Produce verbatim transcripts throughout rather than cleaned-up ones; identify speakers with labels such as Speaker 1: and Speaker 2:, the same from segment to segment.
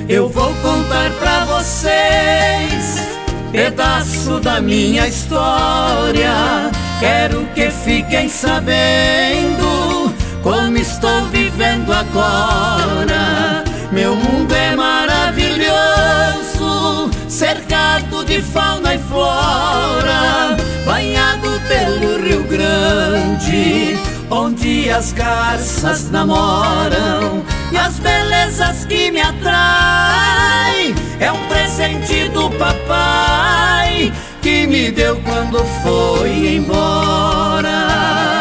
Speaker 1: eu vou contar pra vocês pedaço da minha história. Quero que fiquem sabendo como estou vivendo agora. Meu mundo é maravilhoso, cercado de fauna e flora, banhado pelo Rio Grande, onde as garças namoram. E as belezas que me atraem é um presente do papai que me deu quando foi embora.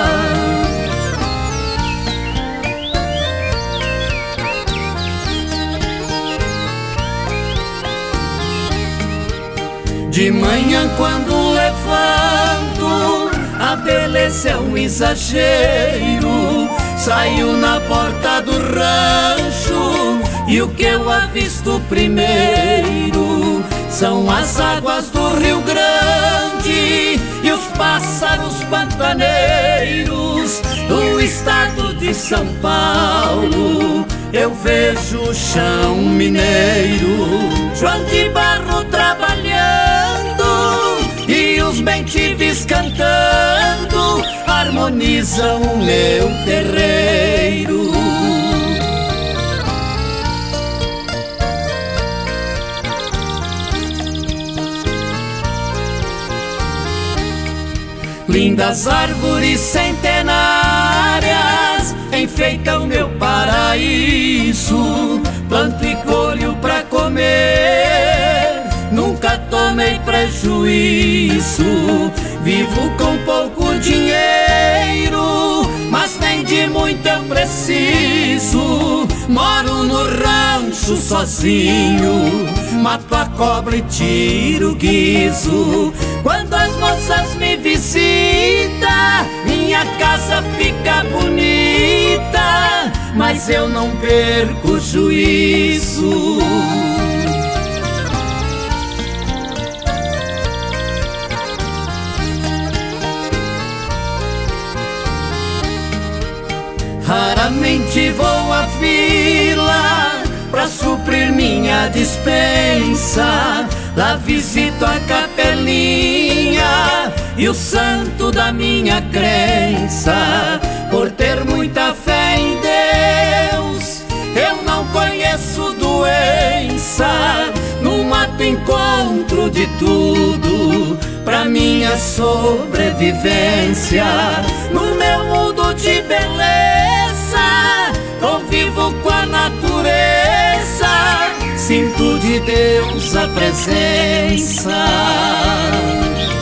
Speaker 1: De manhã quando levanto, a beleza é um exagero. Saio na porta do rancho e o que eu avisto primeiro são as águas do Rio Grande e os pássaros pantaneiros do estado de São Paulo. Eu vejo o chão mineiro, João de Barro trabalhando e os bentives cantando harmonizam o meu terreiro. Lindas árvores centenárias enfeitam meu paraíso. Planto e colho pra comer, nunca tomei prejuízo. Vivo com pouco dinheiro, mas nem de muito eu preciso. Moro no rancho sozinho, mato a cobra e tiro o guizo. Quando as moças me visitam, minha casa fica bonita, mas eu não perco o juízo. Raramente vou à vila pra suprir minha dispensa. Lá visito a capelinha e o santo da minha crença. Por ter muita fé em Deus, eu não conheço doença. No mato encontro de tudo pra minha sobrevivência. No meu mundo de beleza, convivo com a natureza. Sinto de Deus a presença.